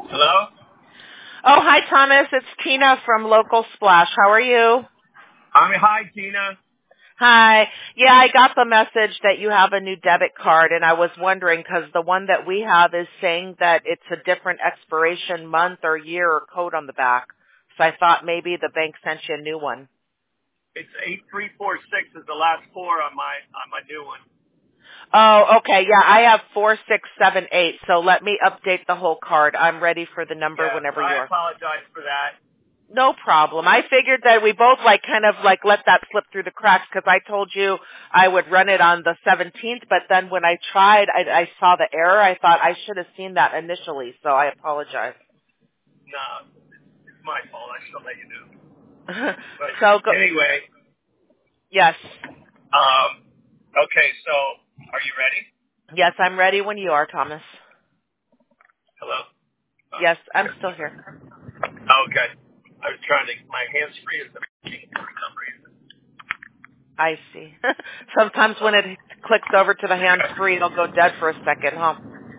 Hello? Oh, hi, Thomas. It's Tina from Local Splash. How are you? Hi, Tina. Hi. Yeah, I got the message that you have a new debit card, and I was wondering because the one that we have is saying that it's a different expiration month or year or code on the back. So I thought maybe the bank sent you a new one. It's 8346 is the last four on my new one. Oh, okay. Yeah, I have 4678. So let me update the whole card. I'm ready for the number Yeah, whenever you I are. apologize for that. No problem. I figured that we both kind of let that slip through the cracks because I told you I would run it on the 17th, but then when I tried, I saw the error. I thought I should have seen that initially, so I apologize. No, it's my fault. I should have let you know. But So go. anyway, Yes. okay, so are you ready? Yes, I'm ready when you are, Thomas. Hello? Yes, I'm still here. Okay. I was trying to, my hands free is working for some reason. I see. Sometimes when it clicks over to the hands-free, it'll go dead for a second, huh?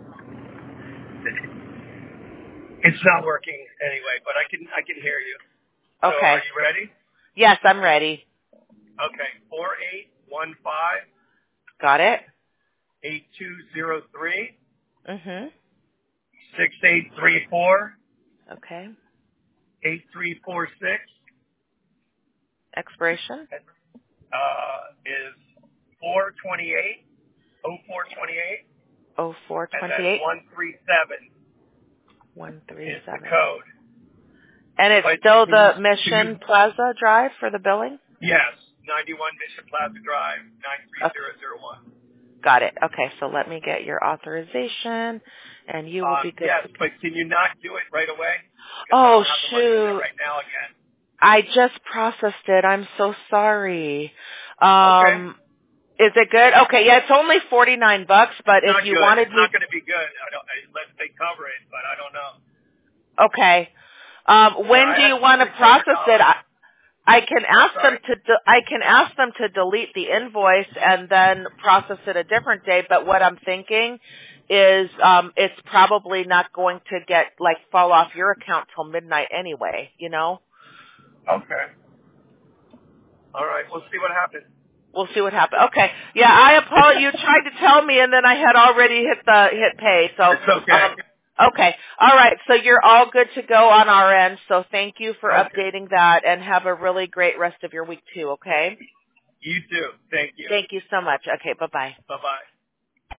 It's not working anyway, but I can hear you. So are Okay. you ready? Yes, I'm ready. Okay. 4815 Got it? 8203 Mm-hmm. 6834 Okay. 8346 Expiration? is 428 0428, and then 0428? 137 is the 137. code. And it's But still can you, the Mission Plaza Drive for the billing? yes, 91 Mission Plaza Drive, Okay. 93001. Got it. Okay, so let me get your authorization, and you will be good Yes, to go. but can you not do it right away? Because I Oh, don't have the money in there shoot. right now again. I just processed it. I'm so sorry. Okay. Is it good? Okay, yeah, it's only $49, but if Not you good. wanted It's me, not going to be good. Unless they cover it, but I don't know. okay. Yeah, When I do had you want to $600. process it? I can I'm ask them sorry. to delete the invoice and then process it a different day, but what I'm thinking is it's probably not going to fall off your account till midnight anyway, you know? Okay. All right. We'll see what happens. We'll see what happens. Okay. Yeah, I apologize. You tried to tell me and then I had already hit pay. So It's okay. okay. All right. So you're all good to go on our end. So thank you for Okay. updating that and have a really great rest of your week too, okay? You too. Thank you. Thank you so much. Okay, bye-bye. Bye-bye.